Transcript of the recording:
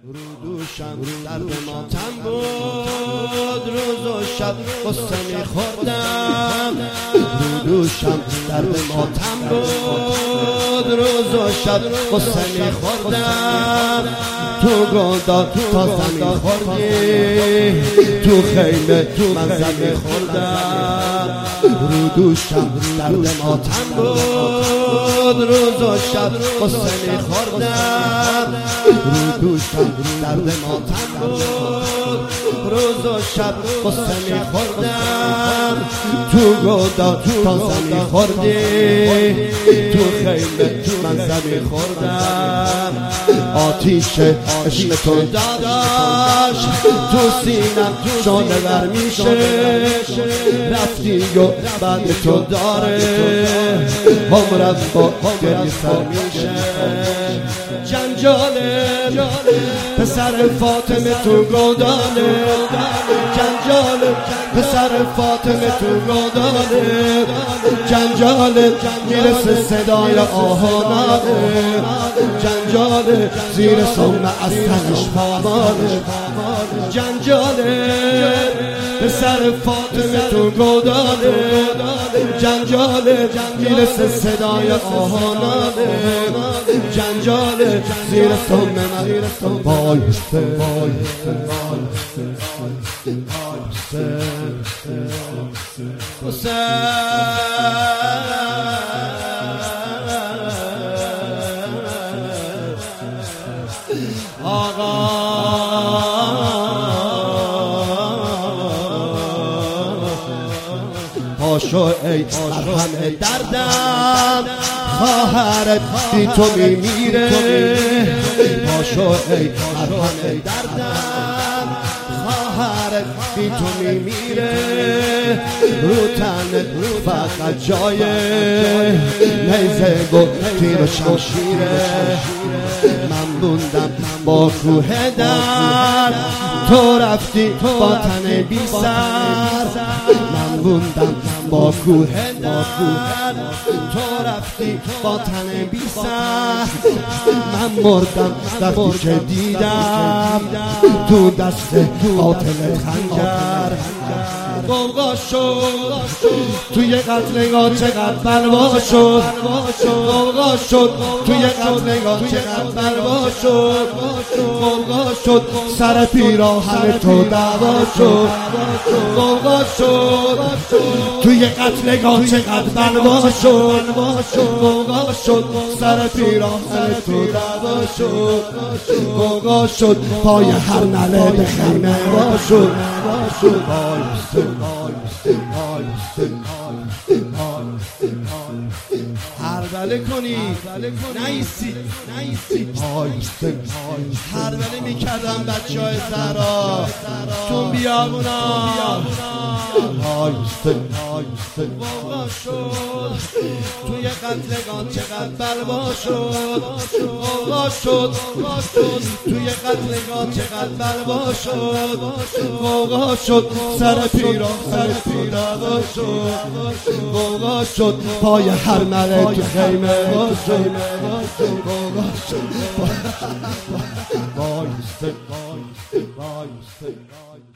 رودوشم درد ماتم بود، روز و شب قصه می‌خوردم. رودوشم درد ماتم بود، روز و شب قصه می‌خوردم. تو گلدان تا زمین خوردی، تو خیمه من زمین خوردم. رودوشم درد ماتم بود، روز و شب قصه می‌خوردم. رودوشم درد ماتم بود، روز و شب قصه می‌خوردم. تو گلدان تا زمین خوردی، تو خیمه من زمین خوردم. آتیش عشق تو داداش تو سینم شانه ور میشه، رفتی و بعد تو داره عمرم با گریه سر میشه. جنجاله پسر فاطمه تو گودانه، جنجاله پسر فاطمه تو گودانه. جنجاله میرسه صدای آهانانه، جنجاله زیر سم از تنش پامانه. جنجاله پسر فاطمه تو گودانه، جنجاله میرسه صدای آهانانه. جنجاله زیر سم من بایسته آقا پاشو ای مرهم دردم، خواهرت بی تو میمیره. پاشو ای مرهم دردم، خواهرت بی تو میمیره. رو تنت فقط جای نیزه و تیر و شمشیره. من موندم با کوه در، تو رفتی با تن بی سر. من موندم با کوه در، تو رفتی با تن بی سر. من مردم وقتی که دیدم تو دست قاتل خنجر. غوغا شد توی قتلگاه چقدر بلوا شد، غوغا شد توی قتلگاه چقدر بلوا شد. غوغا شد سر پیراهن تو دعوا شد، غوغا شد توی قتلگاه چقدر بلوا شد. غوغا شد سر پیراهن تو دعوا شد، غوغا شد پای هر نله به خیمه وا شد. هربله کنی نیستی، هربله میکردم بچه های زهرا تو بیابونا. غوغا شد توی قتلگاه چقدر بلوا شد، غوغا شد توی قتلگاه چقدر بلوا شد. غوغا شد سر پیراهن تو دعوا شد، غوغا شد پای هر ملک تو خیمه وا شد. غوغا شد